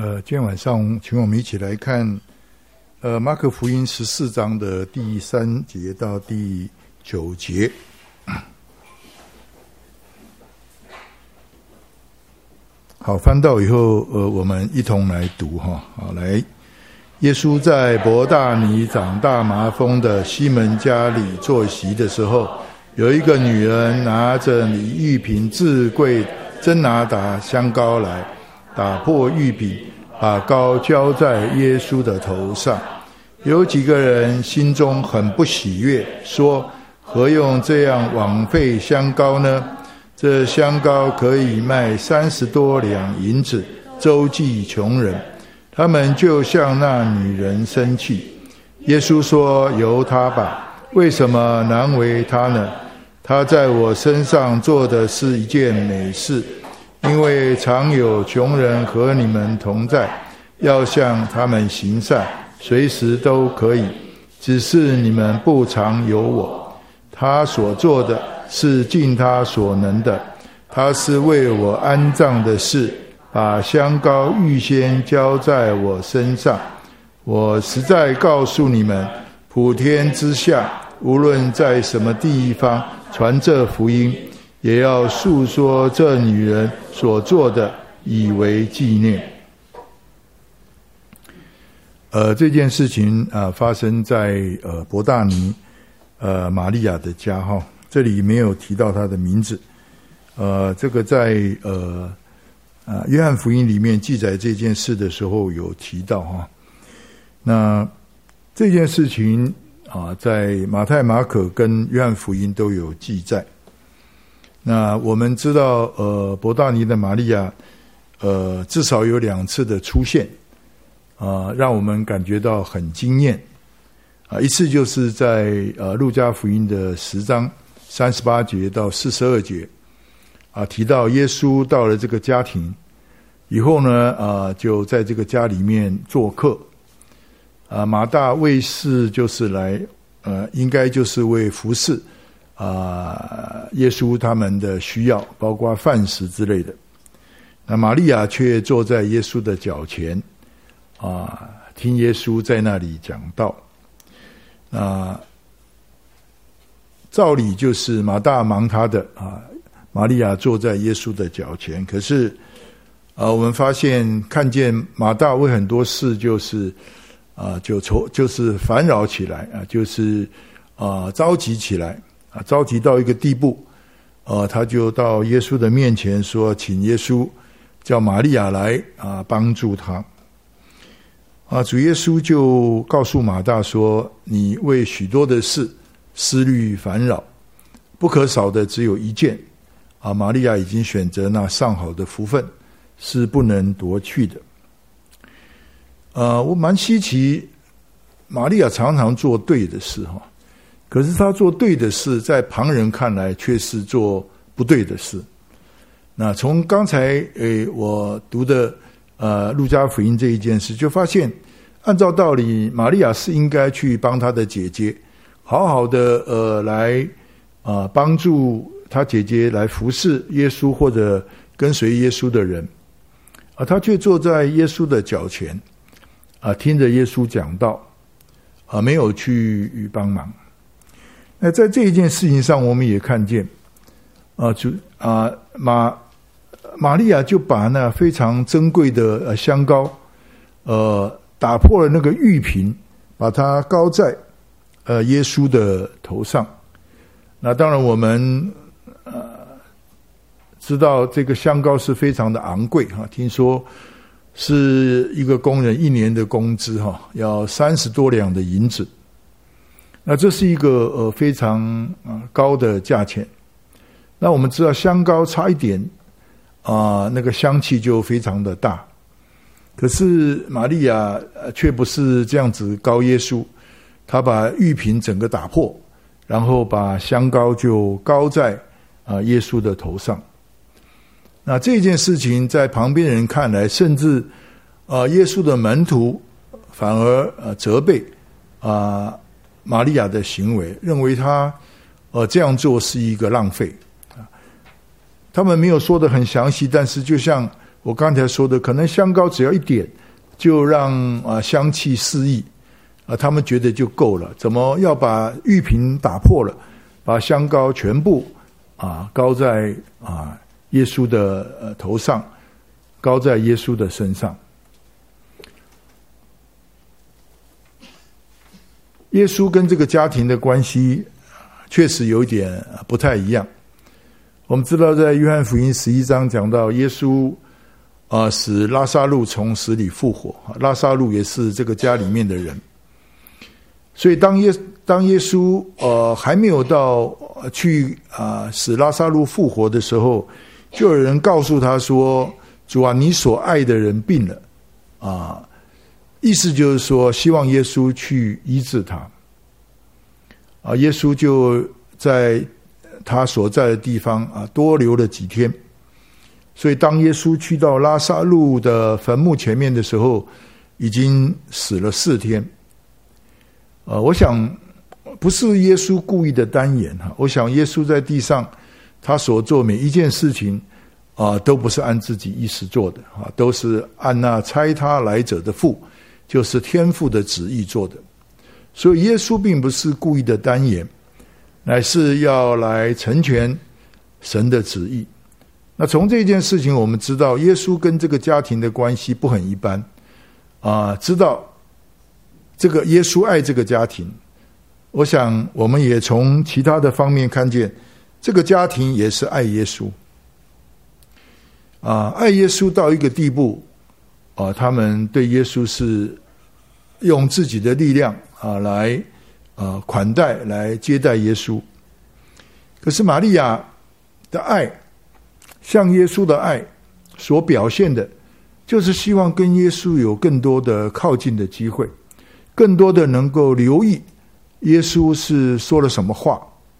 今天晚上请我们一起来看马可福音14章的第3节到第9节。好，翻到以后我们一同来读哈。好，来，耶稣在伯大尼长大麻风的西门家里坐席的时候，有一个女人拿着李玉瓶至贵真拿达香膏来，打破玉瓶，把膏浇在耶稣的头上。有几个人心中很不喜悦，说：何用这样枉费香膏呢？这香膏可以卖30多两银子，周济穷人。他们就向那女人生气。耶稣说：由她吧，为什么难为她呢？她在我身上做的是一件美事，因为常有穷人和你们同在，要向他们行善，随时都可以，只是你们不常有我。他所做的是尽他所能的，他是为我安葬的事，把香膏预先浇在我身上。我实在告诉你们，普天之下，无论在什么地方传这福音，也要述说这女人所做的，以为纪念。这件事情发生在伯大尼玛利亚的家哈，这里没有提到她的名字。这个在约翰福音里面记载这件事的时候有提到哈。那这件事情在马太、马可跟约翰福音都有记载。那我们知道伯大尼的玛利亚至少有2次的出现让我们感觉到很惊艳一次就是在路加福音的10章38节到42节提到耶稣到了这个家庭以后呢就在这个家里面做客马大为事就是来应该就是为服侍耶稣他们的需要，包括饭食之类的。那玛利亚却坐在耶稣的脚前听耶稣在那里讲道。照理就是马大忙他的玛利亚坐在耶稣的脚前。可是我们发现看见马大为很多事就是就是烦扰起来就是着急起来着急到一个地步他就到耶稣的面前说，请耶稣叫玛利亚来帮助他主耶稣就告诉马大说，你为许多的事思虑烦扰，不可少的只有一件玛利亚已经选择那上好的福分，是不能夺去的。我蛮稀奇，玛利亚常常做对的事可是她做对的事在旁人看来却是做不对的事。那从刚才我读的路加福音这一件事就发现，按照道理玛利亚是应该去帮她的姐姐好好的来帮助她姐姐来服侍耶稣或者跟随耶稣的人她却坐在耶稣的脚前听着耶稣讲道没有去帮忙。那在这一件事情上我们也看见玛利亚就把那非常珍贵的香膏打破了那个玉瓶，把它膏在耶稣的头上。那当然我们知道这个香膏是非常的昂贵听说是一个工人1年的工资要30多两的银子。那这是一个非常高的价钱。那我们知道香膏差一点那个香气就非常的大。可是玛利亚却不是这样子膏耶稣，她把玉瓶整个打破，然后把香膏就膏在耶稣的头上。那这件事情在旁边人看来，甚至耶稣的门徒反而责备玛利亚的行为，认为他这样做是一个浪费。他们没有说得很详细，但是就像我刚才说的，可能香膏只要一点，就让香气四溢，他们觉得就够了，怎么要把玉瓶打破了，把香膏全部膏在耶稣的头上，膏在耶稣的身上。耶稣跟这个家庭的关系确实有一点不太一样。我们知道在约翰福音11章讲到耶稣使拉撒路从死里复活，拉撒路也是这个家里面的人。所以当耶稣还没有到去使拉撒路复活的时候，就有人告诉他说，主啊，你所爱的人病了意思就是说希望耶稣去医治他耶稣就在他所在的地方多留了几天。所以当耶稣去到拉撒路的坟墓前面的时候，已经死了4天。我想不是耶稣故意的单言我想耶稣在地上他所做每一件事情都不是按自己意思做的都是按那差他来者的父，就是天父的旨意做的。所以耶稣并不是故意的单言，乃是要来成全神的旨意。那从这件事情我们知道耶稣跟这个家庭的关系不很一般知道这个耶稣爱这个家庭。我想我们也从其他的方面看见这个家庭也是爱耶稣爱耶稣到一个地步他们对耶稣是用自己的力量来款待来接待耶稣。可是玛利亚的爱，向耶稣的爱所表现的就是希望跟耶稣有更多的靠近的机会，更多的能够留意耶稣是说了什么话。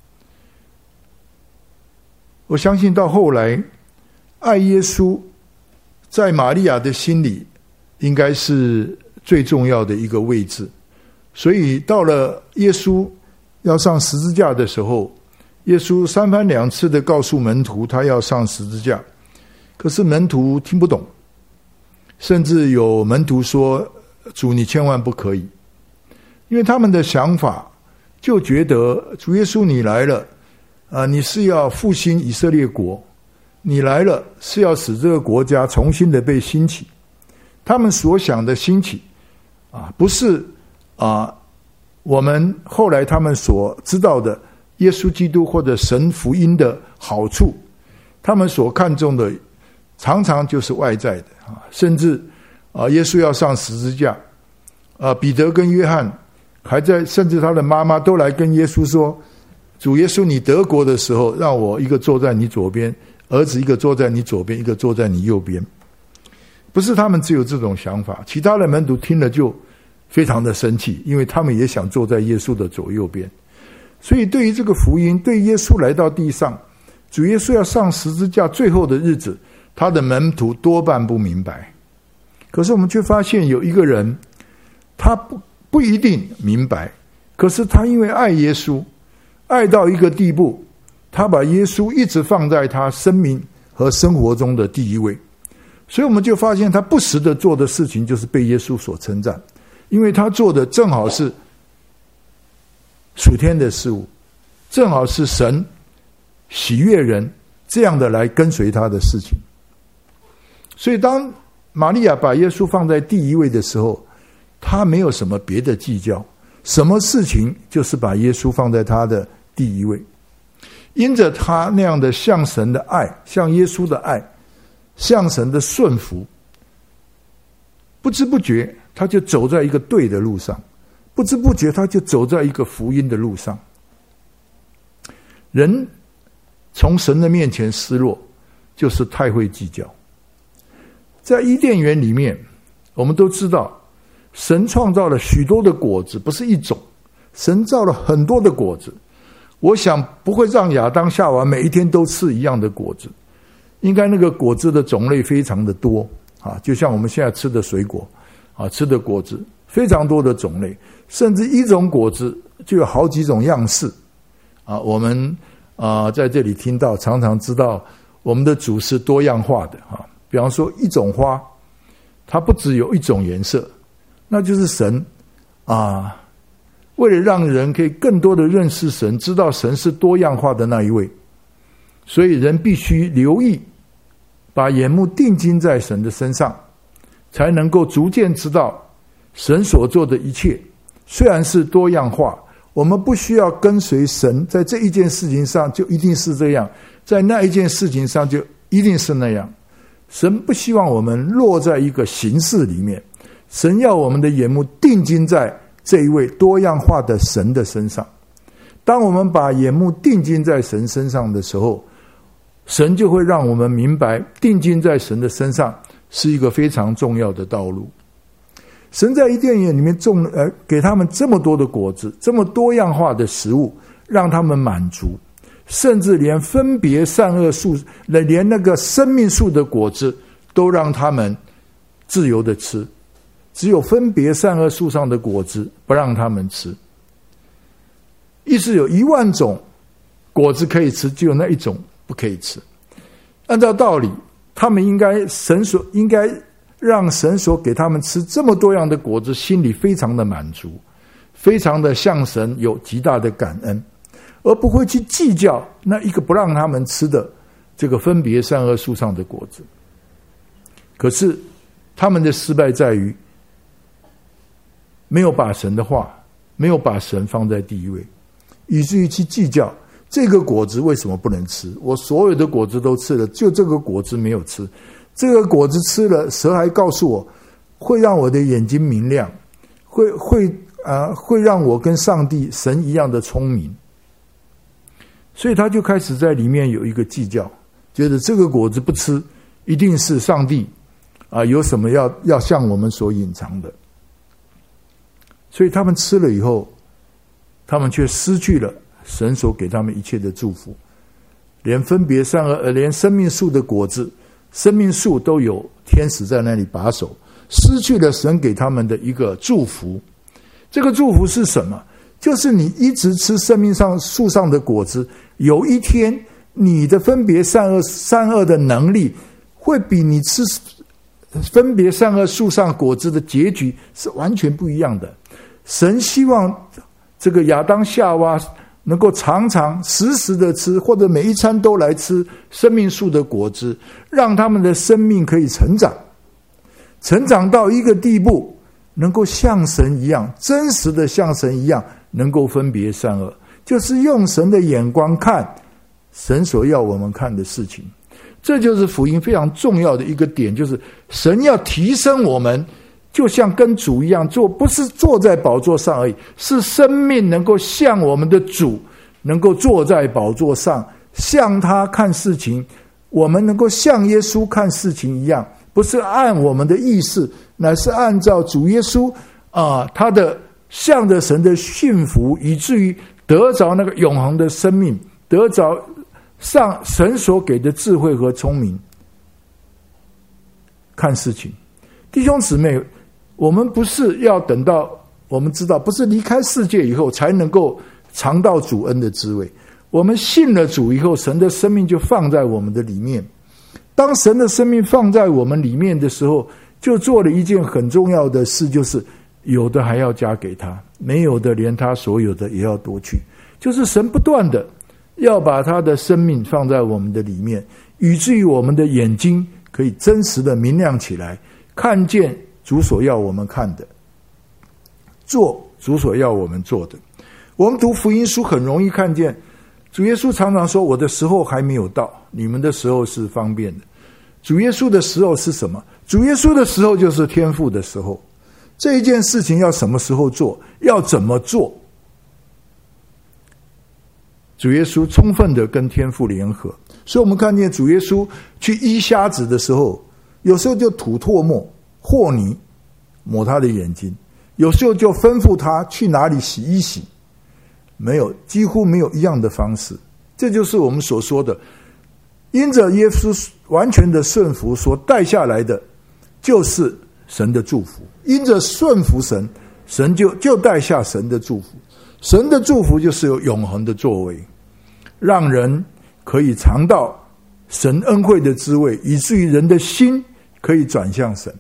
我相信到后来爱耶稣在玛利亚的心里应该是最重要的一个位置。所以到了耶稣要上十字架的时候，耶稣3番2次的告诉门徒他要上十字架，可是门徒听不懂，甚至有门徒说，主你千万不可以。因为他们的想法就觉得主耶稣你来了你是要复兴以色列国，你来了是要使这个国家重新的被兴起。他们所想的兴起不是我们后来他们所知道的耶稣基督或者神福音的好处，他们所看重的常常就是外在的甚至耶稣要上十字架彼得跟约翰还在，甚至他的妈妈都来跟耶稣说，主耶稣你得国的时候让我一个坐在你左边，儿子一个坐在你左边，一个坐在你右边。不是他们只有这种想法，其他的门徒听了就非常的生气，因为他们也想坐在耶稣的左右边。所以对于这个福音，对耶稣来到地上，主耶稣要上十字架最后的日子，他的门徒多半不明白。可是我们却发现有一个人，他不一定明白，可是他因为爱耶稣，爱到一个地步，他把耶稣一直放在他生命和生活中的第一位。所以我们就发现他不时的做的事情就是被耶稣所称赞，因为他做的正好是属天的事物，正好是神喜悦人这样的来跟随他的事情。所以当玛利亚把耶稣放在第一位的时候，他没有什么别的计较，什么事情就是把耶稣放在他的第一位。因着他那样的向神的爱，向耶稣的爱，向神的顺服，不知不觉他就走在一个对的路上，不知不觉他就走在一个福音的路上。人从神的面前失落，就是太会计较。在伊甸园里面，我们都知道神创造了许多的果子，不是一种，神造了很多的果子。我想不会让亚当夏娃每一天都吃一样的果子，应该那个果子的种类非常的多就像我们现在吃的水果吃的果子非常多的种类，甚至一种果子就有好几种样式我们在这里听到，常常知道我们的主是多样化的比方说一种花，它不只有一种颜色，那就是神为了让人可以更多的认识神，知道神是多样化的那一位，所以人必须留意，把眼目定睛在神的身上，才能够逐渐知道神所做的一切虽然是多样化，我们不需要跟随神，在这一件事情上就一定是这样，在那一件事情上就一定是那样。神不希望我们落在一个形式里面，神要我们的眼目定睛在这一位多样化的神的身上。当我们把眼目定睛在神身上的时候，神就会让我们明白，定睛在神的身上是一个非常重要的道路。神在伊甸园里面给他们这么多的果子，这么多样化的食物，让他们满足，甚至连分别善恶树，连那个生命树的果子都让他们自由的吃，只有分别善恶树上的果子不让他们吃。意思有10000种果子可以吃，只有那一种不可以吃。按照道理，他们应该让神所给他们吃这么多样的果子，心里非常的满足，非常的向神有极大的感恩，而不会去计较那一个不让他们吃的这个分别善恶树上的果子。可是他们的失败在于没有把神的话，没有把神放在第一位，以至于去计较这个果子为什么不能吃，我所有的果子都吃了，就这个果子没有吃。这个果子吃了，蛇还告诉我会让我的眼睛明亮，会让我跟上帝神一样的聪明。所以他就开始在里面有一个计较，觉得这个果子不吃一定是上帝有什么要向我们所隐藏的。所以他们吃了以后，他们却失去了神所给他们一切的祝福，连分别善恶，连生命树的果子，生命树都有天使在那里把守，失去了神给他们的一个祝福。这个祝福是什么？就是你一直吃生命树上的果子，有一天你的分别善恶的能力会比你吃分别善恶树上果子的结局是完全不一样的。神希望这个亚当夏娃能够常常时时的吃，或者每一餐都来吃生命树的果子，让他们的生命可以成长到一个地步，能够像神一样，真实的像神一样，能够分别善恶，就是用神的眼光看神所要我们看的事情。这就是福音非常重要的一个点，就是神要提升我们，就像跟主一样做，不是坐在宝座上而已，是生命能够像我们的主，能够坐在宝座上，向他看事情，我们能够像耶稣看事情一样，不是按我们的意思，乃是按照主耶稣他的向着神的驯服，以至于得着那个永恒的生命，得着上神所给的智慧和聪明看事情。弟兄姊妹，我们不是要等到我们知道，不是离开世界以后才能够尝到主恩的滋味。我们信了主以后，神的生命就放在我们的里面。当神的生命放在我们里面的时候，就做了一件很重要的事，就是有的还要加给他，没有的连他所有的也要夺去。就是神不断的要把他的生命放在我们的里面，以至于我们的眼睛可以真实的明亮起来，看见主所要我们看的，做主所要我们做的。我们读福音书很容易看见主耶稣常常说，我的时候还没有到，你们的时候是方便的。主耶稣的时候是什么？主耶稣的时候就是天父的时候。这一件事情要什么时候做，要怎么做，主耶稣充分的跟天父联合。所以我们看见主耶稣去医瞎子的时候，有时候就吐唾沫和泥抹他的眼睛，有时候就吩咐他去哪里洗一洗，几乎没有一样的方式。这就是我们所说的，因着耶稣完全的顺服所带下来的就是神的祝福。因着顺服神，神就带下神的祝福。神的祝福就是有永恒的作为，让人可以尝到神恩惠的滋味，以至于人的心可以转向神。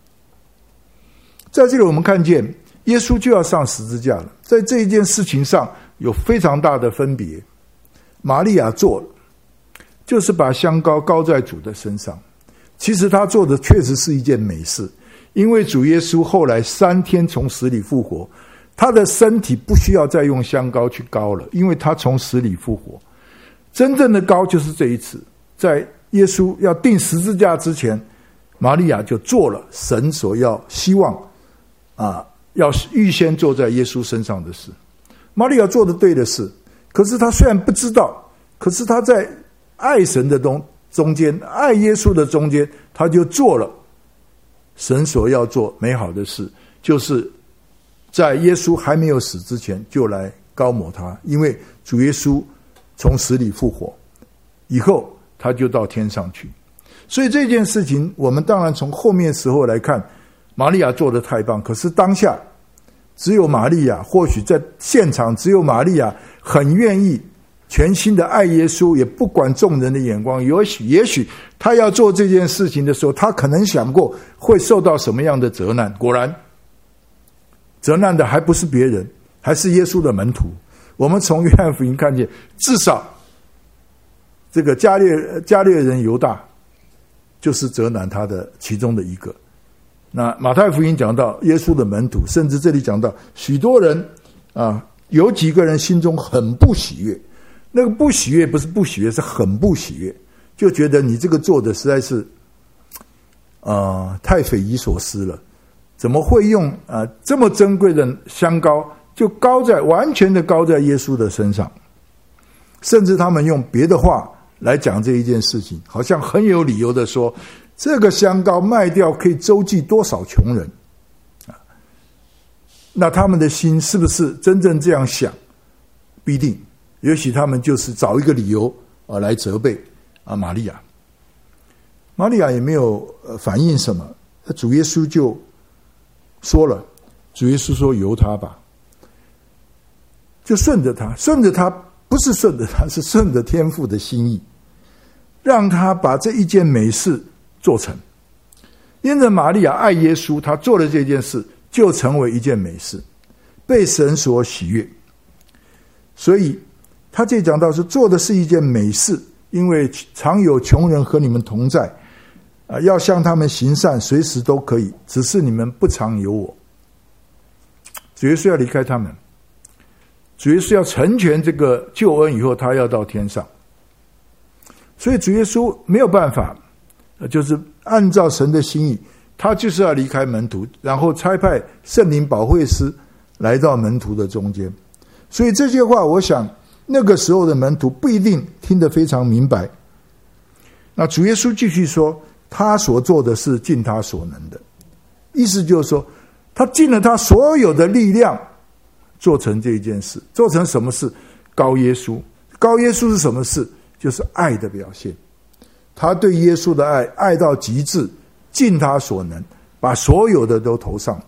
在这里我们看见耶稣就要上十字架了，在这一件事情上有非常大的分别。玛利亚做了，就是把香膏膏在主的身上。其实他做的确实是一件美事，因为主耶稣后来3天从死里复活，他的身体不需要再用香膏去膏了，因为他从死里复活。真正的膏就是这一次，在耶稣要钉十字架之前，玛利亚就做了神所要希望要预先做在耶稣身上的事。玛利亚做的对的事，可是他虽然不知道，可是他在爱神的中间，爱耶稣的中间，他就做了神所要做美好的事，就是在耶稣还没有死之前就来膏抹他，因为主耶稣从死里复活以后，他就到天上去。所以这件事情我们当然从后面时候来看，玛利亚做得太棒，可是当下只有玛利亚，或许在现场只有玛利亚很愿意全心的爱耶稣，也不管众人的眼光。也许他要做这件事情的时候，他可能想过会受到什么样的责难。果然责难的还不是别人，还是耶稣的门徒。我们从约翰福音看见，至少这个加略人犹大就是责难他的其中的一个。那马太福音讲到耶稣的门徒，甚至这里讲到许多人有几个人心中很不喜悦。那个不喜悦不是不喜悦，是很不喜悦，就觉得你这个做的实在是太匪夷所思了，怎么会用这么珍贵的香膏就完全的膏在耶稣的身上？甚至他们用别的话来讲这一件事情，好像很有理由的说，这个香膏卖掉可以周济多少穷人那他们的心是不是真正这样想？不一定，也许他们就是找一个理由来责备玛利亚。玛利亚也没有反应什么，主耶稣就说了，主耶稣说由他吧，就顺着他，不是顺着他，是顺着天父的心意，让他把这一件美事做成。因着玛利亚爱耶稣，他做了这件事就成为一件美事，被神所喜悦。所以他这讲到是做的是一件美事，因为常有穷人和你们同在要向他们行善，随时都可以，只是你们不常有我。主耶稣要离开他们，主耶稣要成全这个救恩以后，他要到天上。所以主耶稣没有办法，就是按照神的心意，他就是要离开门徒，然后差派圣灵保惠师来到门徒的中间。所以这些话我想那个时候的门徒不一定听得非常明白。那主耶稣继续说，他所做的是尽他所能的，意思就是说他尽了他所有的力量做成这一件事。做成什么事？膏耶稣。膏耶稣是什么事？就是爱的表现。他对耶稣的爱到极致，尽他所能，把所有的都投上了。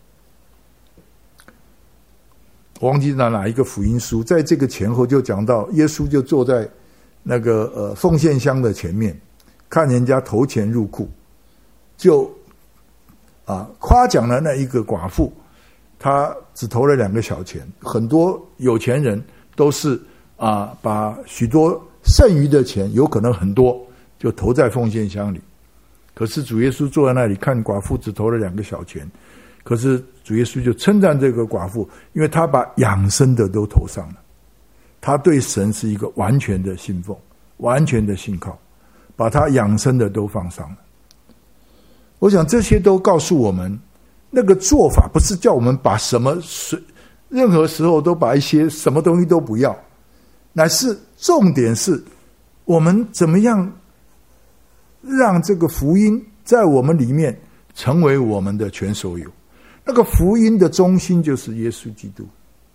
我忘记哪一个福音书，在这个前后就讲到耶稣就坐在那个奉献箱的前面，看人家投钱入库，就夸奖了那一个寡妇，他只投了2个小钱。很多有钱人都是把许多剩余的钱，有可能很多，就投在奉献箱里。可是主耶稣坐在那里看寡妇只投了2个小钱，可是主耶稣就称赞这个寡妇，因为他把养生的都投上了。他对神是一个完全的信奉，完全的信靠，把他养生的都放上了。我想这些都告诉我们，那个做法不是叫我们把任何时候都把一些什么东西都不要，乃是重点是我们怎么样让这个福音在我们里面成为我们的全所有。那个福音的中心就是耶稣基督。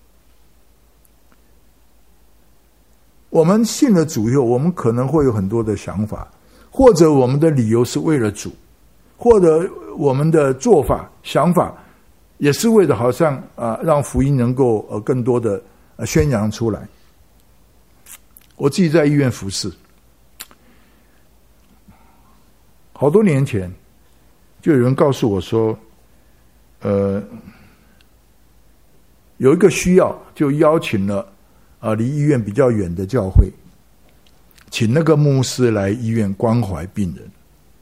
我们信了主以后，我们可能会有很多的想法，或者我们的理由是为了主，或者我们的做法想法也是为了好像让福音能够更多的宣扬出来。我自己在医院服侍， 好多年前就有人告诉我说，有一个需要，就邀请了离医院比较远的教会，请那个牧师来医院关怀病人。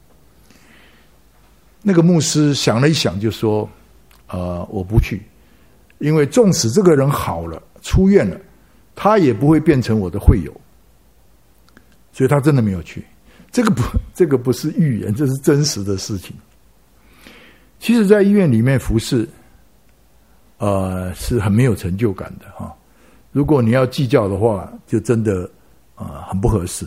那个牧师想了一想就说，我不去，因为纵使这个人好了出院了，他也不会变成我的会友，所以他真的没有去。这个不是预言，这是真实的事情。其实在医院里面服侍是很没有成就感的哈。如果你要计较的话，就真的很不合适。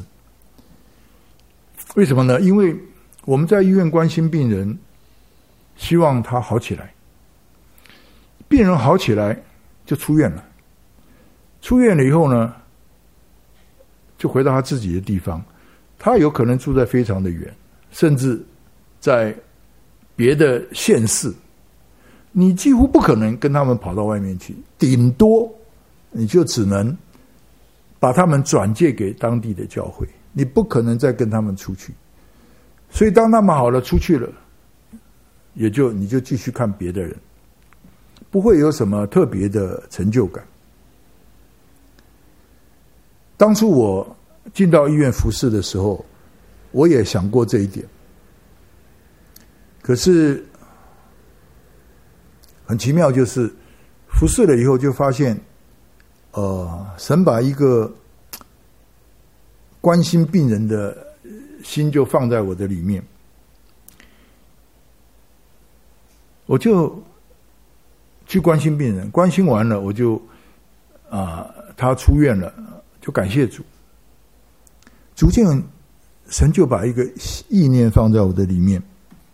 为什么呢？因为我们在医院关心病人，希望他好起来。病人好起来就出院了，出院了以后呢，就回到他自己的地方。他有可能住在非常的远，甚至在别的县市，你几乎不可能跟他们跑到外面去，顶多你就只能把他们转介给当地的教会，你不可能再跟他们出去。所以当他们好了出去了，你就继续看别的人，不会有什么特别的成就感。当初我进到医院服侍的时候，我也想过这一点，可是很奇妙，就是服侍了以后就发现，神把一个关心病人的心就放在我的里面，我就去关心病人，关心完了我就他出院了，就感谢主。逐渐神就把一个意念放在我的里面。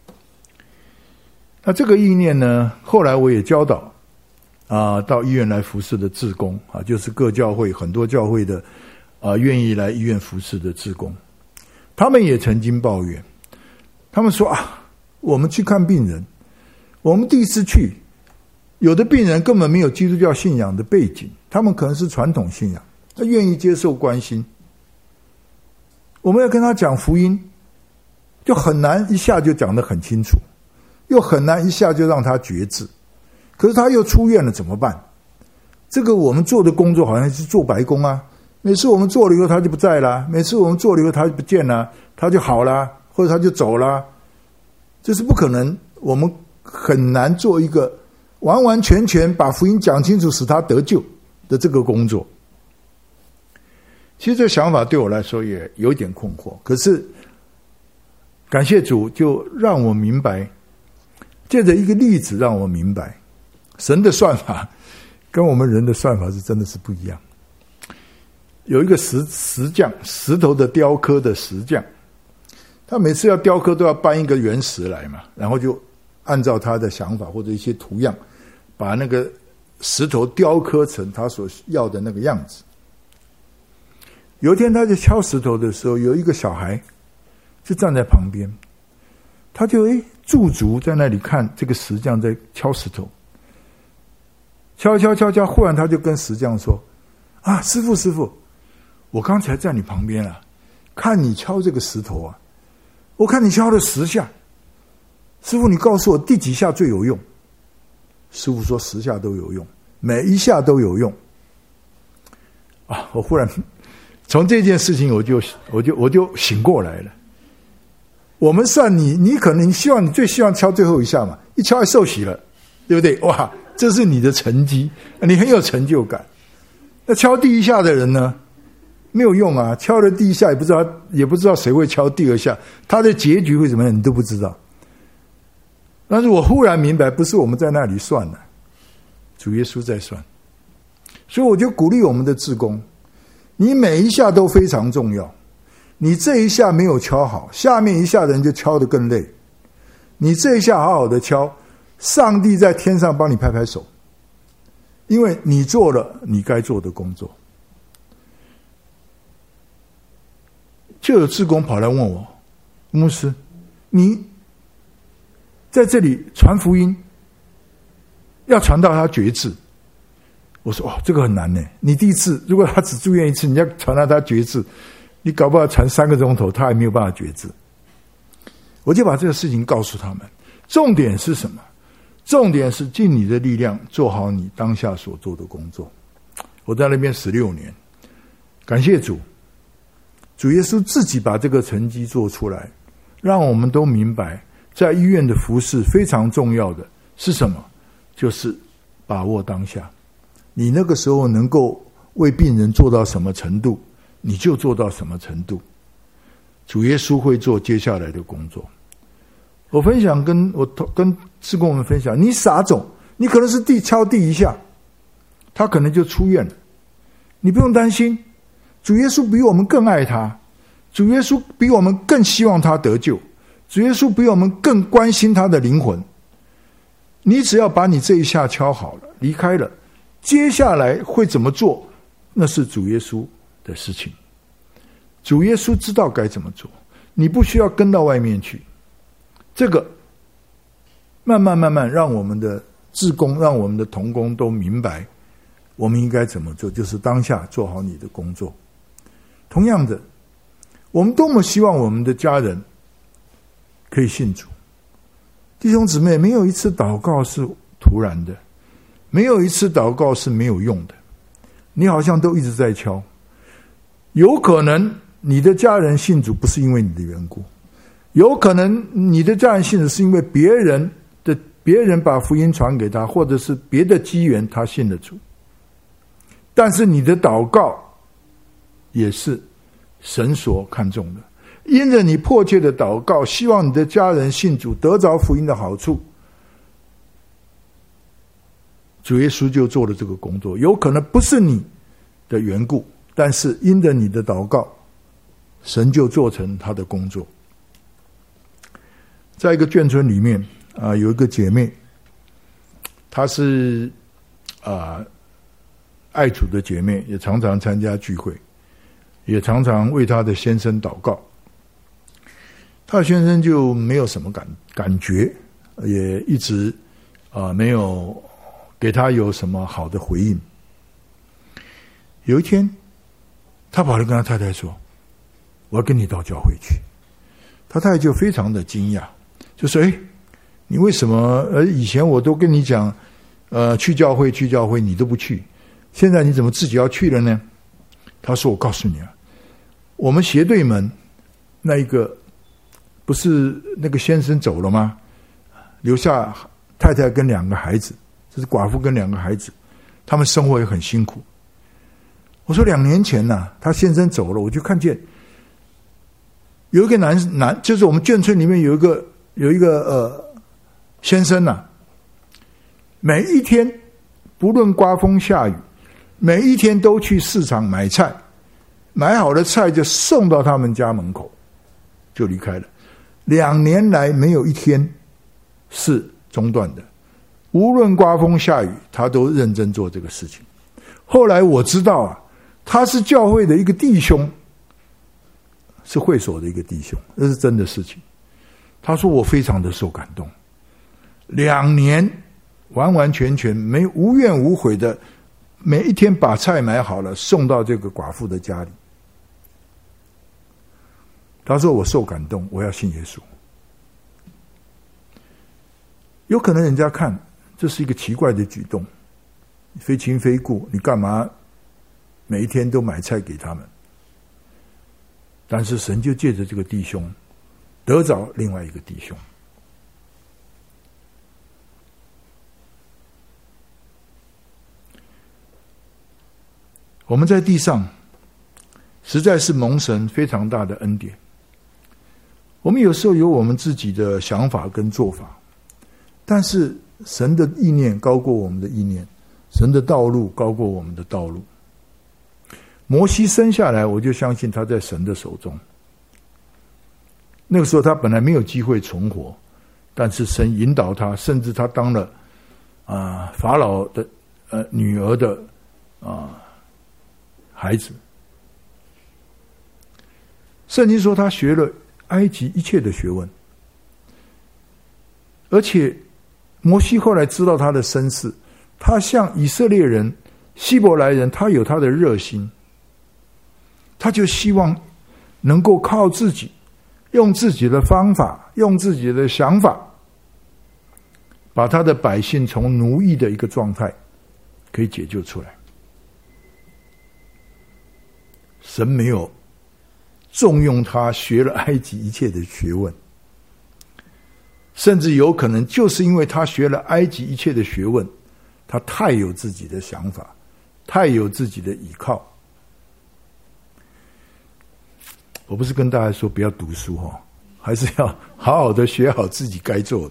那这个意念呢，后来我也教导到医院来服侍的志工就是各教会很多教会的愿意来医院服侍的志工，他们也曾经抱怨，他们说我们去看病人，我们第一次去，有的病人根本没有基督教信仰的背景，他们可能是传统信仰，他愿意接受关心，我们要跟他讲福音，就很难一下就讲得很清楚，又很难一下就让他觉知。可是他又出院了怎么办？这个我们做的工作好像是做白工啊，每次我们做了以后他就不在了，每次我们做了以后他就不见了，他就好了，或者他就走了，这是不可能。我们很难做一个完完全全把福音讲清楚使他得救的这个工作。其实这个想法对我来说也有一点困惑，可是感谢主就让我明白，借着一个例子让我明白，神的算法跟我们人的算法是真的是不一样。有一个石匠，石头的雕刻的石匠，他每次要雕刻都要搬一个原石来嘛，然后就按照他的想法或者一些图样，把那个石头雕刻成他所要的那个样子。有一天他在敲石头的时候，有一个小孩就站在旁边，他就驻足在那里看这个石匠在敲石头，敲，忽然他就跟石匠说，师父，我刚才在你旁边看你敲这个石头我看你敲了10下，师父你告诉我第几下最有用？师父说10下都有用，每一下都有用。我忽然从这件事情我就醒过来了。我们算你可能你最希望敲最后一下嘛，一敲受洗了，对不对？哇，这是你的成绩，你很有成就感。那敲第一下的人呢，没有用敲了第一下也不知道谁会敲第2下，他的结局会怎么样你都不知道。但是我忽然明白，不是我们在那里算了，主耶稣在算。所以我就鼓励我们的志工，你每一下都非常重要，你这一下没有敲好，下面一下的人就敲得更累。你这一下好好的敲，上帝在天上帮你拍拍手，因为你做了你该做的工作。就有志工跑来问我，牧师，你在这里传福音，要传到他觉志。我说这个很难呢。你第一次如果他只住院一次，你要传到他觉志，你搞不好传3个钟头他还没有办法觉志。 我就把这个事情告诉他们。重点是什么？重点是尽你的力量做好你当下所做的工作。我在那边16年，感谢主，主耶稣自己把这个成绩做出来，让我们都明白，在医院的服事非常重要的是什么？就是把握当下。你那个时候能够为病人做到什么程度，你就做到什么程度。主耶稣会做接下来的工作。我分享跟志工们分享，你撒种，你可能是敲第一下，他可能就出院了，你不用担心。主耶稣比我们更爱他，主耶稣比我们更希望他得救，主耶稣比我们更关心他的灵魂。你只要把你这一下敲好了，离开了，接下来会怎么做，那是主耶稣的事情。主耶稣知道该怎么做，你不需要跟到外面去。这个慢慢让我们的志工，让我们的同工都明白我们应该怎么做，就是当下做好你的工作。同样的，我们多么希望我们的家人可以信主。弟兄姊妹，没有一次祷告是突然的，没有一次祷告是没有用的。你好像都一直在敲，有可能你的家人信主不是因为你的缘故，有可能你的家人信主是因为别人把福音传给他，或者是别的机缘他信了主。但是你的祷告也是神所看重的，因着你迫切的祷告，希望你的家人信主，得着福音的好处，主耶稣就做了这个工作。有可能不是你的缘故，但是因着你的祷告，神就做成他的工作。在一个眷村里面有一个姐妹，她是爱主的姐妹，也常常参加聚会，也常常为她的先生祷告。她的先生就没有什么感觉，也一直没有给她有什么好的回应。有一天，他跑来跟他太太说：“我要跟你到教会去。”他太太就非常的惊讶，就说：“你为什么以前我都跟你讲去教会你都不去，现在你怎么自己要去了呢？”他说：“我告诉你啊，我们斜对门那一个不是那个先生走了吗？留下太太跟2个孩子，这是寡妇跟2个孩子，他们生活也很辛苦。”我说2年前他先生走了，我就看见有一个男，就是我们眷村里面有一个先生每一天不论刮风下雨，每一天都去市场买菜，买好的菜就送到他们家门口，就离开了。2年来没有一天是中断的，无论刮风下雨，他都认真做这个事情。后来我知道他是教会的一个弟兄，是会所的一个弟兄，这是真的事情。他说我非常的受感动，2年完完全全无怨无悔的，每一天把菜买好了送到这个寡妇的家里。他说我受感动，我要信耶稣。有可能人家看这是一个奇怪的举动，非亲非故，你干嘛每一天都买菜给他们？但是神就借着这个弟兄得着另外一个弟兄。我们在地上实在是蒙神非常大的恩典，我们有时候有我们自己的想法跟做法，但是神的意念高过我们的意念，神的道路高过我们的道路。摩西生下来，我就相信他在神的手中。那个时候他本来没有机会存活，但是神引导他，甚至他当了法老的女儿的孩子。圣经说他学了埃及一切的学问，而且摩西后来知道他的身世，他像以色列人、希伯来人，他有他的热心，他就希望能够靠自己用自己的方法，用自己的想法，把他的百姓从奴役的一个状态可以解救出来。神没有重用他学了埃及一切的学问，甚至有可能就是因为他学了埃及一切的学问，他太有自己的想法，太有自己的倚靠。我不是跟大家说不要读书，还是要好好的学好自己该做的。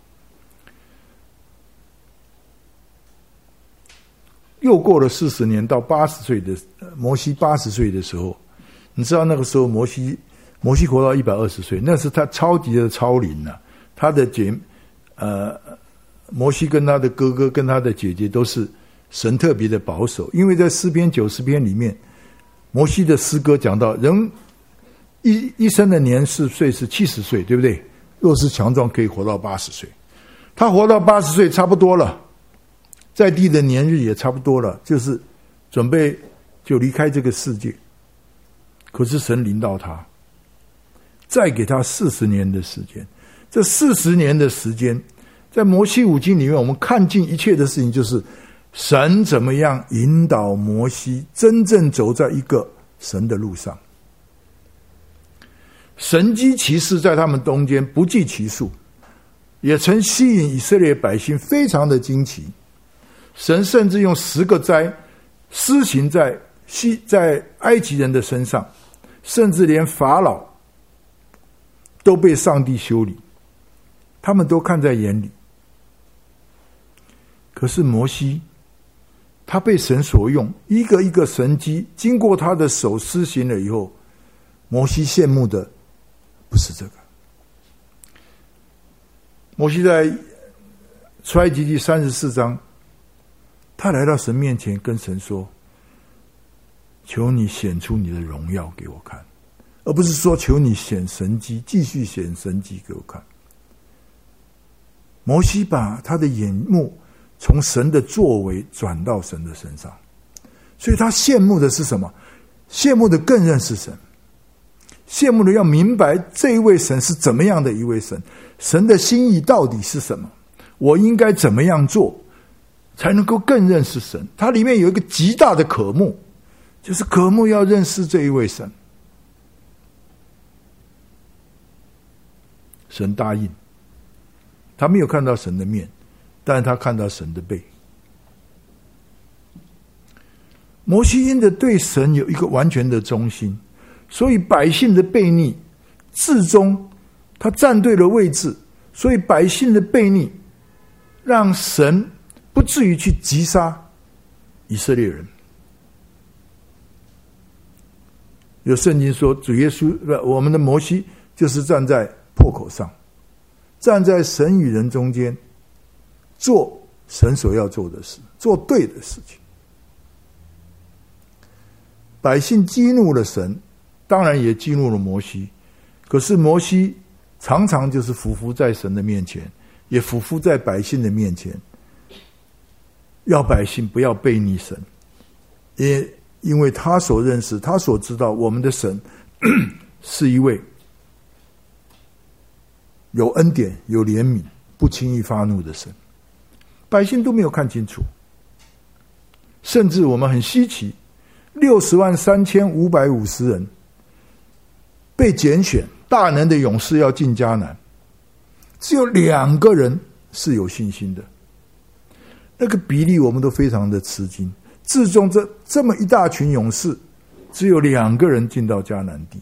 又过了40年，到80岁的摩西80岁的时候，你知道那个时候摩西活到120岁，那是他超级的超龄啊。他的摩西跟他的哥哥跟他的姐姐都是神特别的保守，因为在诗篇90篇里面，摩西的诗歌讲到人一生的年岁是70岁，对不对？若是强壮可以活到80岁，他活到80岁差不多了，在地的年日也差不多了，就是准备就离开这个世界。可是神临到他，再给他40年的时间。这40年的时间，在摩西五经里面，我们看尽一切的事情，就是神怎么样引导摩西真正走在一个神的路上。神迹奇事在他们中间不计其数，也曾吸引以色列百姓非常的惊奇。神甚至用10个灾施行在埃及人的身上，甚至连法老都被上帝修理，他们都看在眼里。可是摩西他被神所用，一个一个神迹经过他的手施行了以后，摩西羡慕的不是这个。摩西在出埃及记34章，他来到神面前跟神说，求你显出你的荣耀给我看，而不是说求你显神迹，继续显神迹给我看。摩西把他的眼目从神的作为转到神的身上，所以他羡慕的是什么？羡慕的更认识神，羡慕的要明白这一位神是怎么样的一位神，神的心意到底是什么，我应该怎么样做才能够更认识神。它里面有一个极大的渴慕，就是渴慕要认识这一位神。神答应，他没有看到神的面，但是他看到神的背。摩西因着对神有一个完全的忠心，所以百姓的悖逆至终他站对了位置，所以百姓的悖逆让神不至于去击杀以色列人。有圣经说，主耶稣我们的摩西就是站在破口上，站在神与人中间，做神所要做的事，做对的事情。百姓激怒了神，当然也激怒了摩西，可是摩西常常就是俯伏在神的面前，也俯伏在百姓的面前，要百姓不要悖逆神，也因为他所认识，他所知道，我们的神是一位有恩典、有怜悯、不轻易发怒的神。百姓都没有看清楚，甚至我们很稀奇，603550人被拣选，大能的勇士要进迦南，只有2个人是有信心的。那个比例我们都非常的吃惊，至终这么一大群勇士，只有2个人进到迦南地。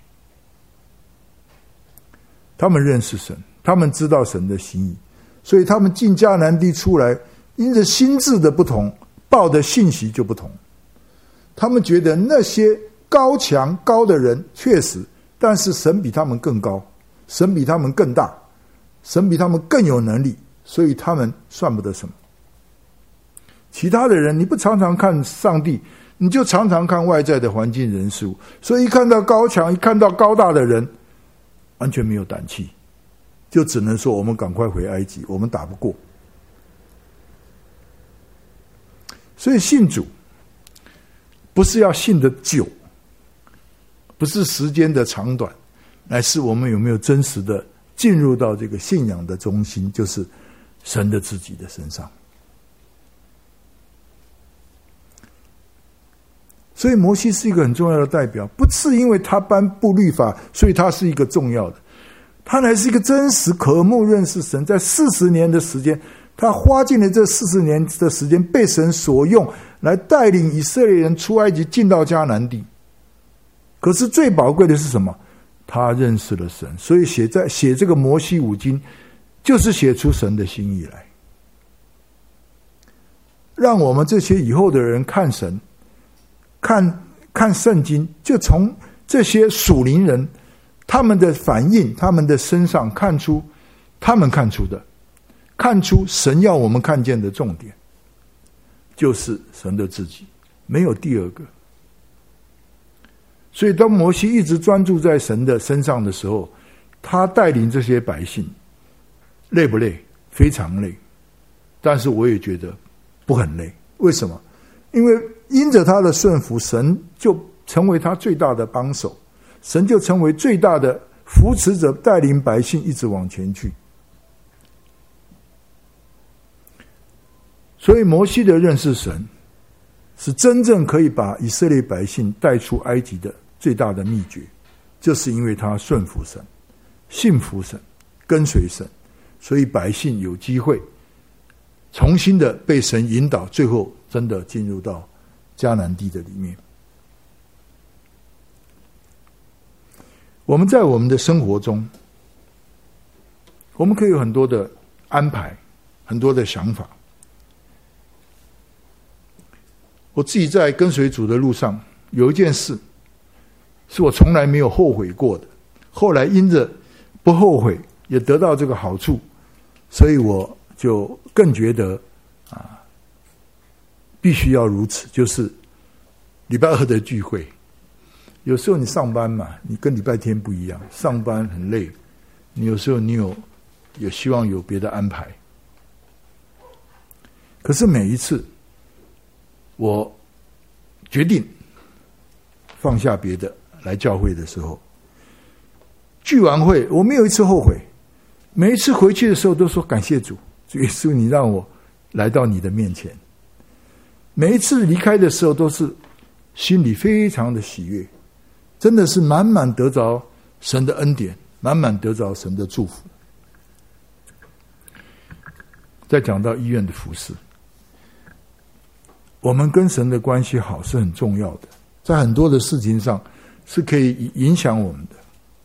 他们认识神，他们知道神的心意，所以他们进迦南地出来，因着心智的不同，报的信息就不同。他们觉得那些高强高的人确实，但是神比他们更高，神比他们更大，神比他们更有能力，所以他们算不得什么。其他的人，你不常常看上帝，你就常常看外在的环境人事物，所以一看到高强，一看到高大的人，完全没有胆气，就只能说我们赶快回埃及，我们打不过。所以信主不是要信的久，不是时间的长短， 乃是我们有没有真实的进入到这个信仰的中心，就是神的自己的身上。所以摩西是一个很重要的代表，不是因为他颁布律法所以他是一个重要的，他乃是一个真实渴慕认识神，在40年的时间，他花尽了这40年的时间，被神所用来带领以色列人出埃及，进到迦南地。可是最宝贵的是什么？他认识了神，所以写这个摩西五经，就是写出神的心意来，让我们这些以后的人看神，看圣经，就从这些属灵人他们的反应，他们的身上看出他们看出神要我们看见的重点，就是神的自己，没有第二个。所以当摩西一直专注在神的身上的时候，他带领这些百姓，累不累？非常累。但是我也觉得不很累。为什么？因为因着他的顺服，神就成为他最大的帮手，神就成为最大的扶持者，带领百姓一直往前去。所以摩西的认识神，是真正可以把以色列百姓带出埃及的最大的秘诀，就是因为他顺服神、信服神、跟随神，所以百姓有机会重新的被神引导，最后真的进入到迦南地的里面。我们在我们的生活中，我们可以有很多的安排，很多的想法。我自己在跟随主的路上，有一件事是我从来没有后悔过的，后来因着不后悔也得到这个好处，所以我就更觉得必须要如此，就是礼拜二的聚会。有时候你上班嘛，你跟礼拜天不一样，上班很累，你有时候你也希望有别的安排。可是每一次我决定放下别的来教会的时候，聚完会我没有一次后悔，每一次回去的时候都说感谢主，主耶稣你让我来到你的面前。每一次离开的时候都是心里非常的喜悦，真的是满满得着神的恩典，满满得着神的祝福。再讲到医院的服事，我们跟神的关系好是很重要的，在很多的事情上是可以影响我们的。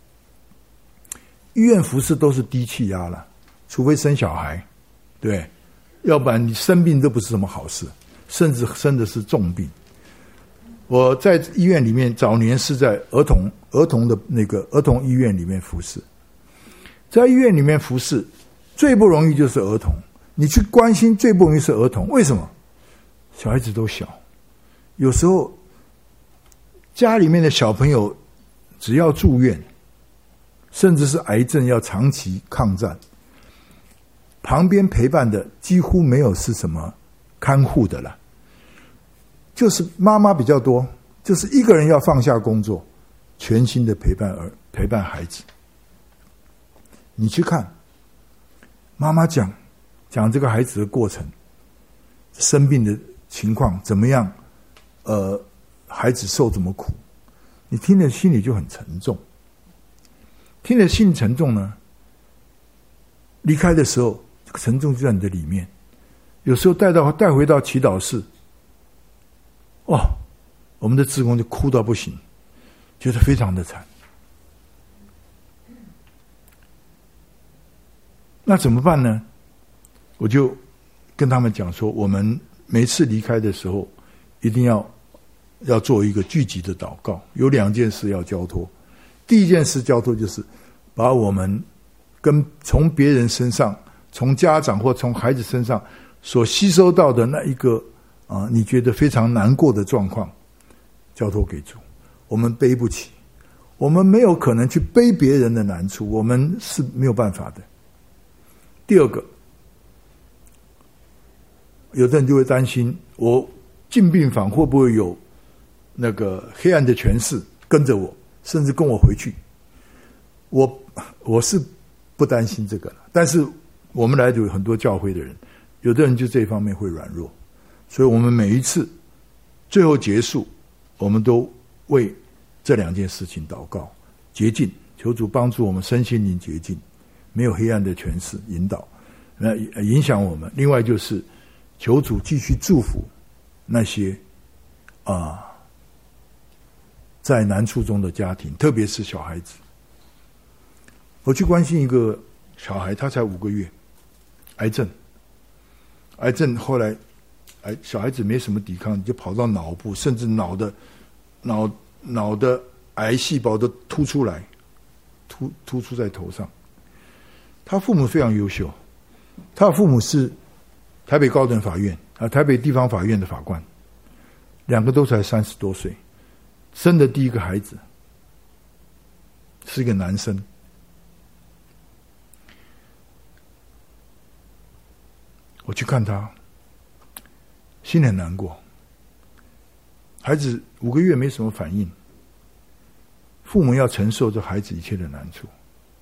医院服事都是低气压了，除非生小孩，对，要不然你生病都不是什么好事，甚至生的是重病。我在医院里面早年是在儿童的那个儿童医院里面服事，在医院里面服事最不容易就是儿童，你去关心最不容易是儿童。为什么？小孩子都小，有时候家里面的小朋友只要住院，甚至是癌症要长期抗战，旁边陪伴的几乎没有是什么看护的了，就是妈妈比较多，就是一个人要放下工作，全心的陪伴孩子。你去看妈妈讲这个孩子的过程，生病的情况怎么样，孩子受怎么苦，你听了心里就很沉重。听了心里沉重呢，离开的时候这个沉重就在你的里面。有时候带回到祈祷室，我们的志工就哭到不行，觉得非常的惨。那怎么办呢？我就跟他们讲说，我们每次离开的时候一定要做一个聚集的祷告，有2件事要交托。第一件事交托就是把我们从别人身上，从家长或从孩子身上所吸收到的那一个你觉得非常难过的状况交托给主。我们背不起，我们没有可能去背别人的难处，我们是没有办法的。第二个，有的人就会担心，我进病房会不会有那个黑暗的权势跟着我，甚至跟我回去。 我是不担心这个，但是我们来有很多教会的人，有的人就这方面会软弱，所以我们每一次最后结束，我们都为这2件事情祷告，洁净，求主帮助我们身心灵洁净，没有黑暗的权势引导，影响我们。另外就是求主继续祝福那些在难处中的家庭，特别是小孩子。我去关心一个小孩，他才5个月，癌症后来小孩子没什么抵抗，就跑到脑部，甚至脑的癌细胞都突出来，突出在头上。他父母非常优秀，他的父母是台北高等法院台北地方法院的法官，2个都才30多岁，生的第一个孩子是一个男生。我去看他，心很难过。孩子5个月没什么反应，父母要承受这孩子一切的难处。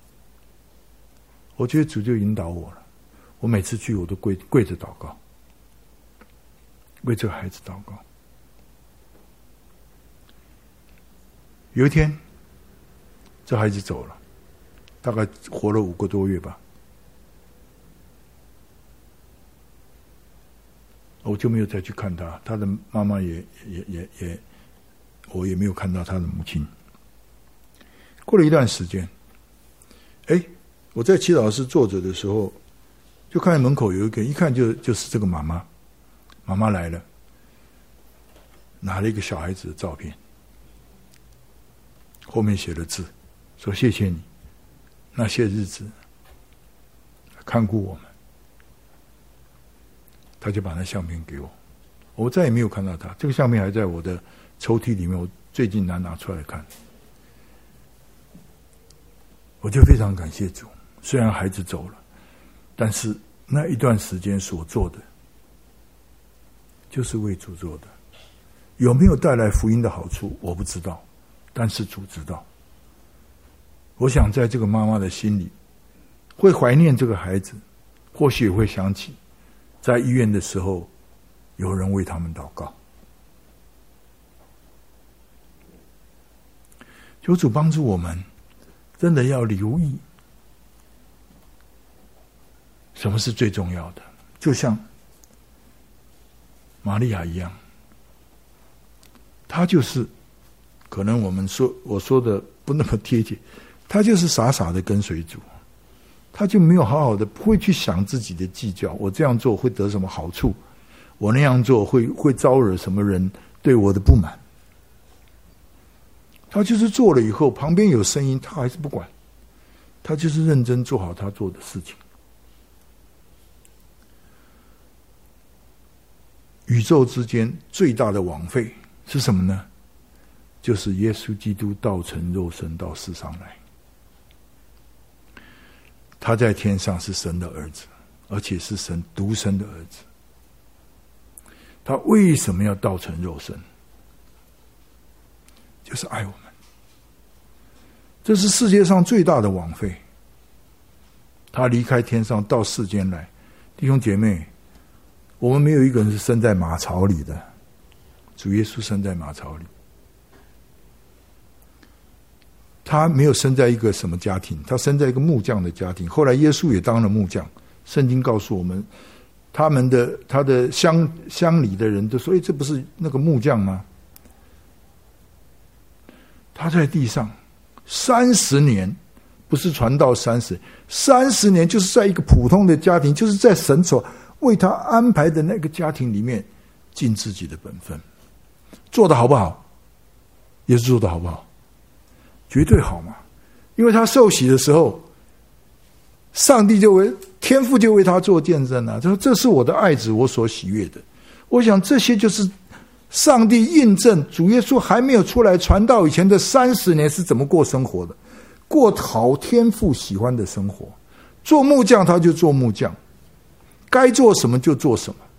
我觉得主就引导我了，我每次去我都跪着祷告，为这个孩子祷告。有一天，这孩子走了，大概活了5个多月吧。我就没有再去看他，他的妈妈我也没有看到他的母亲。过了一段时间，我在祈祷室坐着的时候，就看见门口有一个，一看就是这个妈妈。妈妈来了，拿了一个小孩子的照片，后面写了字，说谢谢你那些日子看顾我们。他就把那相片给我，我再也没有看到他。这个相片还在我的抽屉里面，我最近拿出来看。我就非常感谢主，虽然孩子走了，但是那一段时间所做的就是为主做的。有没有带来福音的好处我不知道，但是主知道。我想在这个妈妈的心里会怀念这个孩子，或许也会想起在医院的时候有人为他们祷告。求主帮助我们，真的要留意什么是最重要的，就像玛利亚一样，她就是可能我说的不那么贴切，她就是傻傻的跟随主，他就没有好好的，不会去想自己的计较，我这样做会得什么好处，我那样做会招惹什么人对我的不满。他就是做了以后，旁边有声音他还是不管，他就是认真做好他做的事情。宇宙之间最大的枉费是什么呢？就是耶稣基督道成肉身到世上来。他在天上是神的儿子，而且是神独生的儿子。他为什么要道成肉身？就是爱我们。这是世界上最大的枉费。他离开天上到世间来，弟兄姐妹，我们没有一个人是生在马槽里的，主耶稣生在马槽里。他没有生在一个什么家庭，他生在一个木匠的家庭。后来耶稣也当了木匠。圣经告诉我们，他的乡里的人都说：“这不是那个木匠吗？”他在地上30年，不是传道30年，就是在一个普通的家庭，就是在神所为他安排的那个家庭里面，尽自己的本分，做得好不好？耶稣做得好不好？绝对好嘛！因为他受洗的时候，上帝天父就为他做见证了，他说：“这是我的爱子，我所喜悦的。”我想这些就是上帝印证主耶稣还没有出来传道以前的30年是怎么过生活的，过讨天父喜欢的生活。做木匠他就做木匠，该做什么就做什么。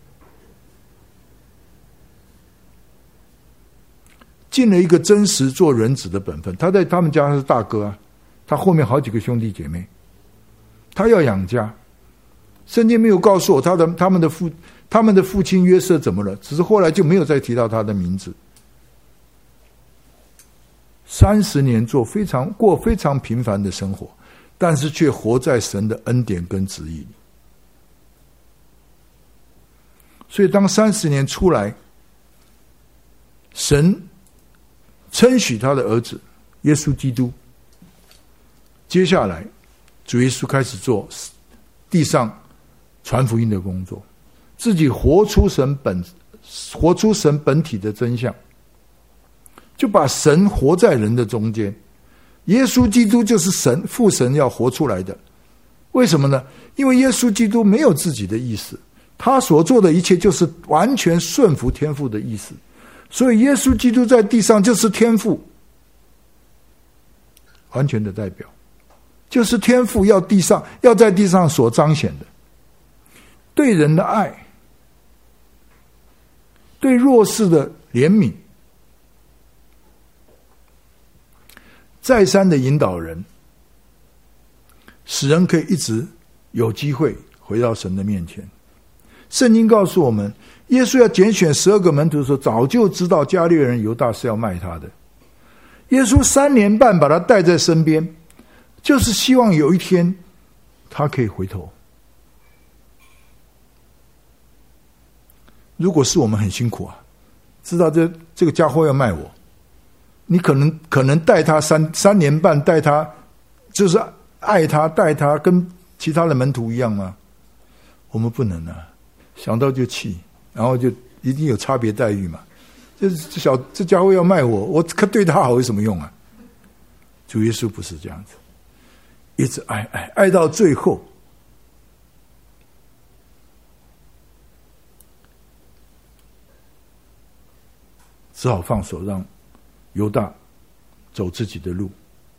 尽了一个真实做人子的本分。他在他们家是大哥啊， 他后面好几个兄弟姐妹，他要养家。圣经没有告诉我他们的父亲约瑟怎么了，只是后来就没有再提到他的名字。30年过非常平凡的生活，但是却活在神的恩典跟旨意里。所以当30年出来，神称许他的儿子耶稣基督，接下来主耶稣开始做地上传福音的工作，自己活出神本体的真相，就把神活在人的中间。耶稣基督就是父神要活出来的。为什么呢？因为耶稣基督没有自己的意思，他所做的一切就是完全顺服天父的意思。所以耶稣基督在地上就是天父完全的代表，就是天父要在地上所彰显的对人的爱，对弱势的怜悯，再三的引导人，使人可以一直有机会回到神的面前。圣经告诉我们，耶稣要拣选12个门徒的时候，早就知道加略人犹大是要卖他的。耶稣3年半把他带在身边，就是希望有一天他可以回头。如果是我们很辛苦啊，知道这个家伙要卖我，你可能带他三年半，带他就是爱他带他，跟其他的门徒一样吗？我们不能啊，想到就气，然后就一定有差别待遇嘛。这家伙要卖我可对他好有什么用啊？主耶稣不是这样子，一直爱到最后，只好放手让犹大走自己的路。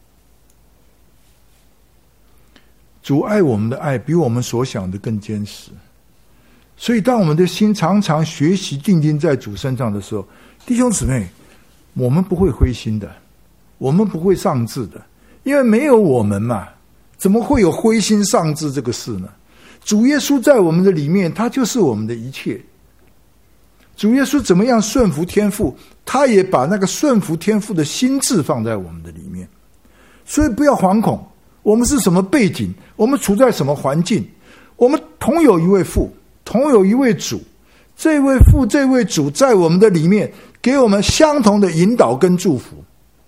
主爱我们的爱比我们所想的更坚实，所以当我们的心常常学习定睛在主身上的时候，弟兄姊妹，我们不会灰心的，我们不会丧志的，因为没有我们嘛，怎么会有灰心丧志这个事呢？主耶稣在我们的里面，他就是我们的一切。主耶稣怎么样顺服天父，他也把那个顺服天父的心志放在我们的里面。所以不要惶恐，我们是什么背景，我们处在什么环境，我们同有一位父，同有一位主，这位父这位主在我们的里面给我们相同的引导跟祝福。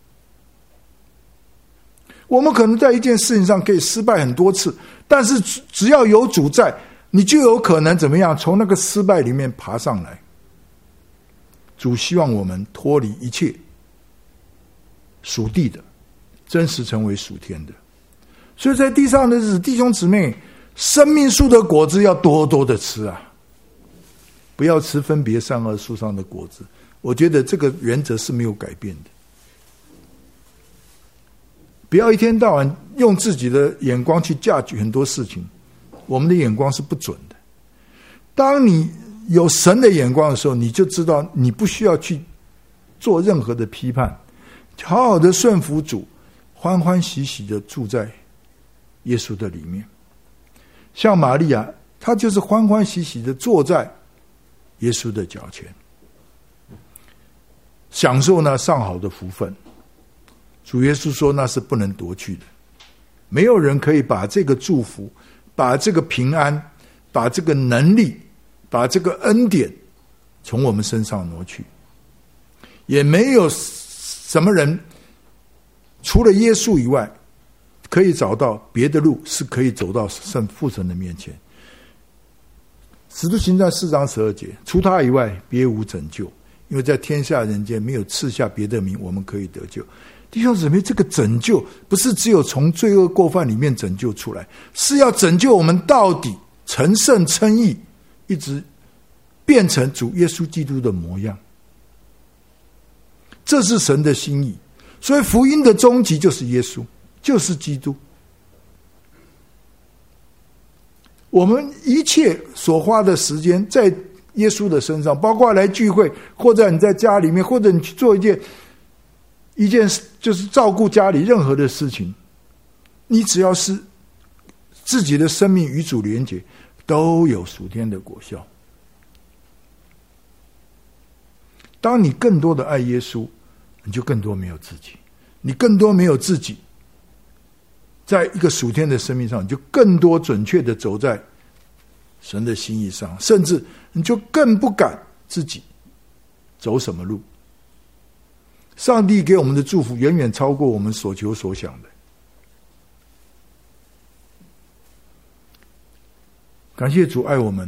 我们可能在一件事情上可以失败很多次，但是只要有主在，你就有可能怎么样从那个失败里面爬上来。主希望我们脱离一切属地的，真实成为属天的。所以在地上的日子，弟兄姊妹，生命树的果子要多多的吃啊，不要吃分别善恶树上的果子。我觉得这个原则是没有改变的。不要一天到晚用自己的眼光去价值很多事情，我们的眼光是不准的。当你有神的眼光的时候，你就知道你不需要去做任何的批判，好好的顺服主，欢欢喜喜的住在耶稣的里面。像玛利亚，她就是欢欢喜喜的坐在耶稣的脚前，享受那上好的福分。主耶稣说那是不能夺去的，没有人可以把这个祝福，把这个平安，把这个能力，把这个恩典从我们身上挪去。也没有什么人除了耶稣以外可以找到别的路是可以走到父神的面前。使徒行传4章12节，除他以外别无拯救，因为在天下人间没有赐下别的名我们可以得救。弟兄姊妹，这个拯救不是只有从罪恶过犯里面拯救出来，是要拯救我们到底，成圣称义，一直变成主耶稣基督的模样。这是神的心意。所以福音的终极就是耶稣，就是基督。我们一切所花的时间在耶稣的身上，包括来聚会，或者你在家里面，或者你去做一件就是照顾家里任何的事情， 你只要是自己的生命与主连结，都有属天的果效。当你更多的爱耶稣，你就更多没有自己，你更多没有自己，在一个属天的生命上，你就更多准确的走在神的心意上，甚至你就更不敢自己走什么路。上帝给我们的祝福远远超过我们所求所想的。感谢主爱我们，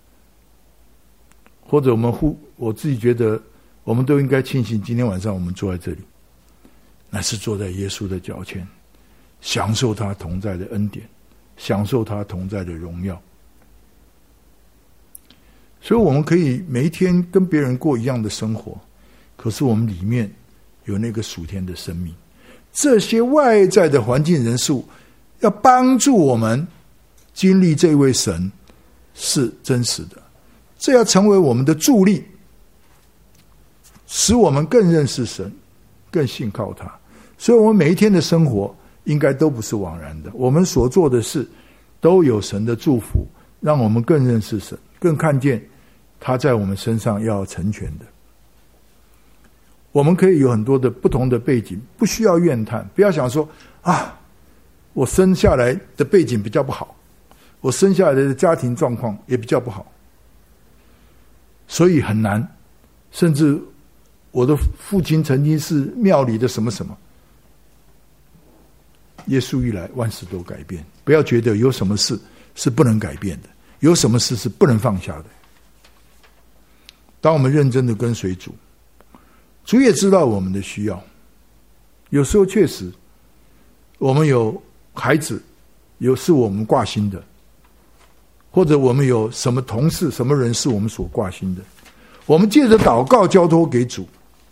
或者我自己觉得我们都应该庆幸今天晚上我们坐在这里，乃是坐在耶稣的脚前，享受他同在的恩典，享受他同在的荣耀。所以我们可以每一天跟别人过一样的生活，可是我们里面有那个属天的生命。这些外在的环境人数要帮助我们经历这位神是真实的，这要成为我们的助力，使我们更认识神，更信靠他。所以我们每一天的生活应该都不是枉然的，我们所做的事都有神的祝福，让我们更认识神，更看见他在我们身上要成全的。我们可以有很多的不同的背景，不需要怨叹，不要想说我生下来的背景比较不好，我生下来的家庭状况也比较不好，所以很难，甚至我的父亲曾经是庙里的什么什么。耶稣一来，万事都改变。不要觉得有什么事是不能改变的，有什么事是不能放下的。当我们认真的跟随主，主也知道我们的需要。有时候确实我们有孩子是我们挂心的，或者我们有什么同事什么人是我们所挂心的，我们借着祷告交托给主，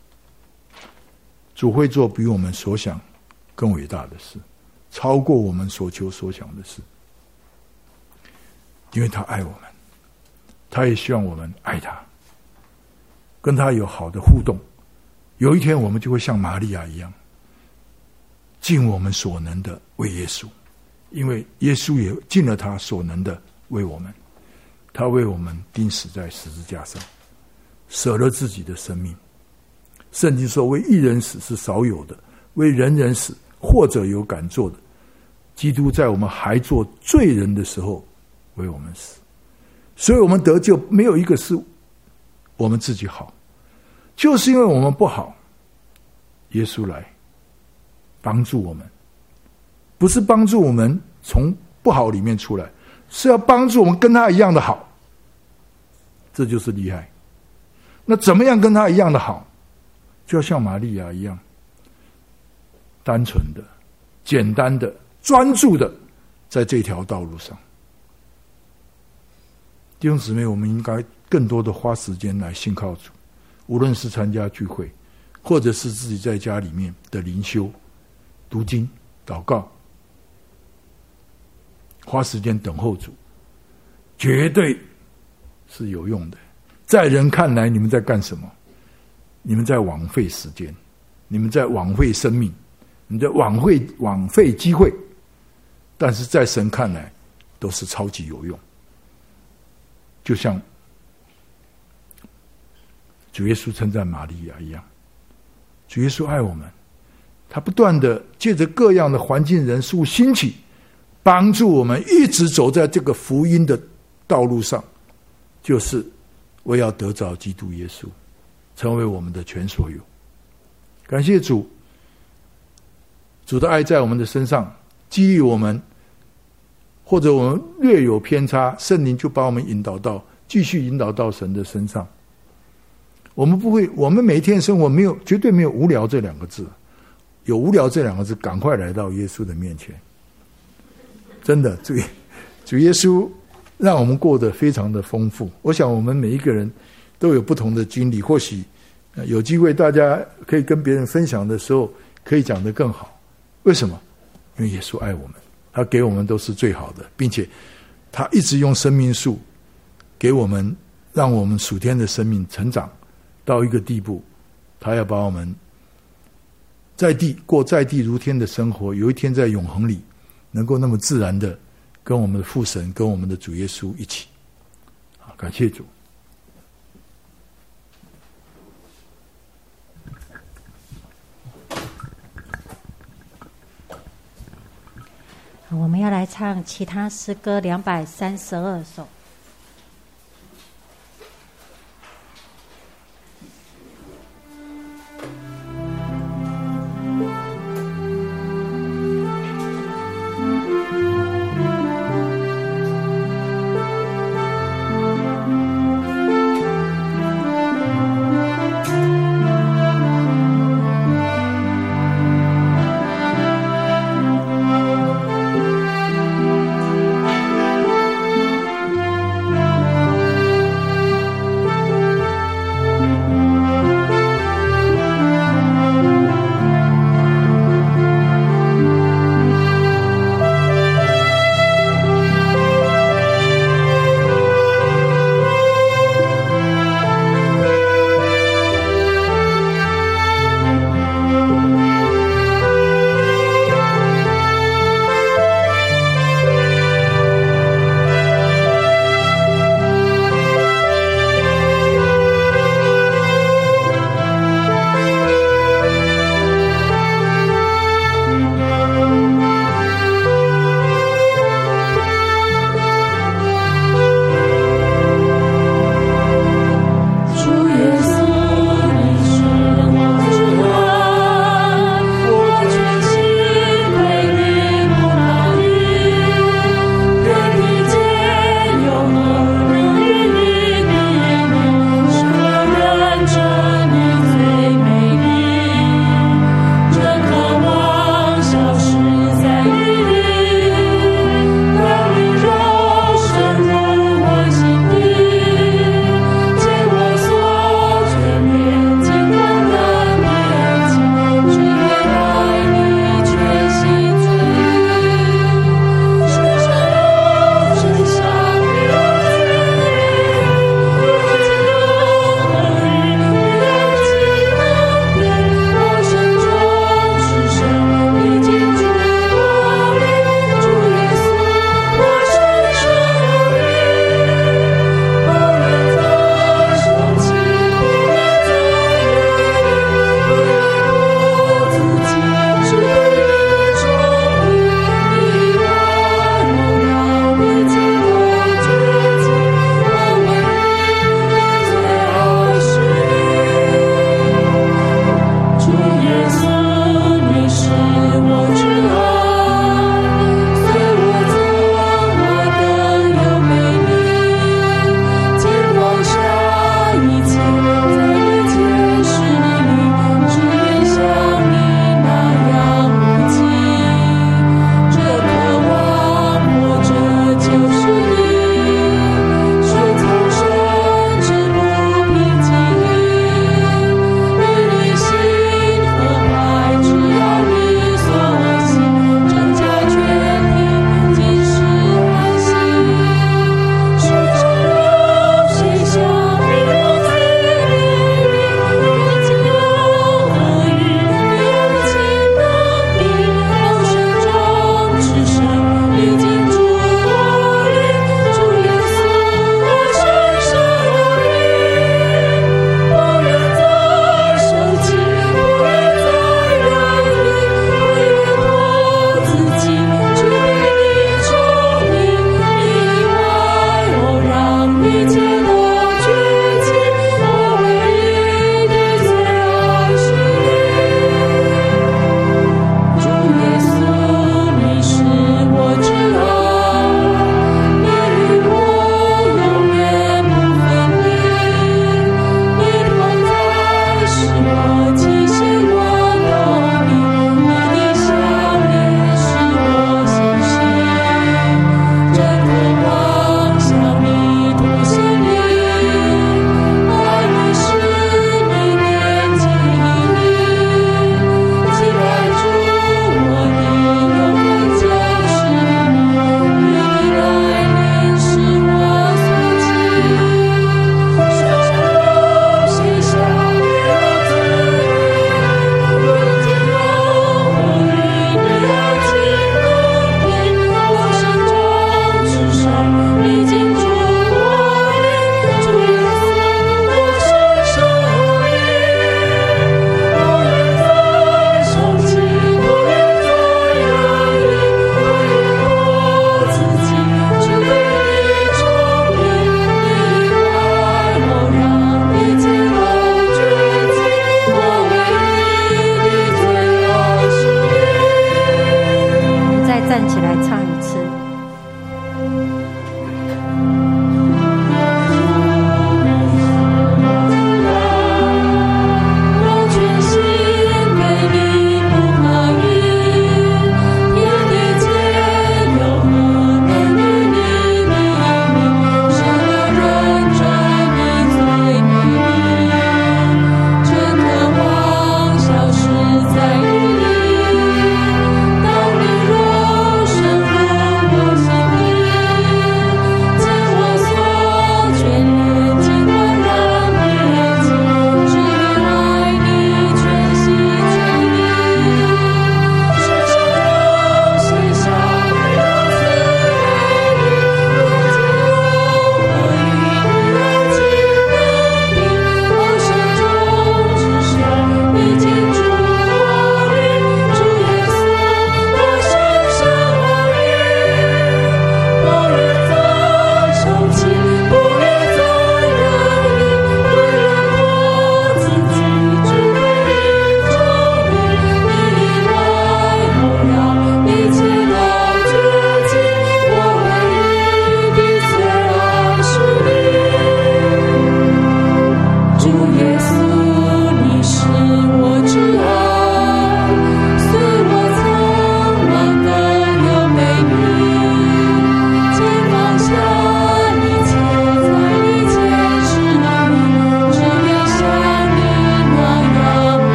主会做比我们所想更伟大的事，超过我们所求所想的事。因为他爱我们，他也希望我们爱他，跟他有好的互动。有一天我们就会像玛利亚一样，尽我们所能的为耶稣，因为耶稣也尽了他所能的为我们。他为我们钉死在十字架上，舍了自己的生命。圣经说，为一人死是少有的，为人人死或者有敢做的。基督在我们还做罪人的时候为我们死，所以我们得救没有一个是我们自己好，就是因为我们不好，耶稣来帮助我们，不是帮助我们从不好里面出来，是要帮助我们跟他一样的好。这就是厉害。那怎么样跟他一样的好？就要像玛利亚一样，单纯的、简单的、专注的在这条道路上。弟兄姊妹，我们应该更多的花时间来信靠主，无论是参加聚会，或者是自己在家里面的灵修、读经、祷告，花时间等候主，绝对是有用的。在人看来，你们在干什么？你们在枉费时间，你们在枉费生命，你们在枉费机会，但是在神看来都是超级有用。就像主耶稣称赞玛利亚一样，主耶稣爱我们，他不断的借着各样的环境人数兴起，帮助我们一直走在这个福音的道路上，就是为要得着基督耶稣，成为我们的全所有。感谢主，主的爱在我们的身上激励我们，或者我们略有偏差，圣灵就把我们继续引导到神的身上。我们每一天生活绝对没有无聊这两个字，有无聊这两个字，赶快来到耶稣的面前。真的，主耶稣让我们过得非常的丰富。我想我们每一个人都有不同的经历，或许有机会大家可以跟别人分享的时候，可以讲得更好。为什么？因为耶稣爱我们，他给我们都是最好的，并且他一直用生命树给我们，让我们属天的生命成长到一个地步，他要把我们过在地如天的生活，有一天在永恒里能够那么自然的跟我们的父神、跟我们的主耶稣一起。好，感谢主。 我们要来唱其他诗歌232首。一切。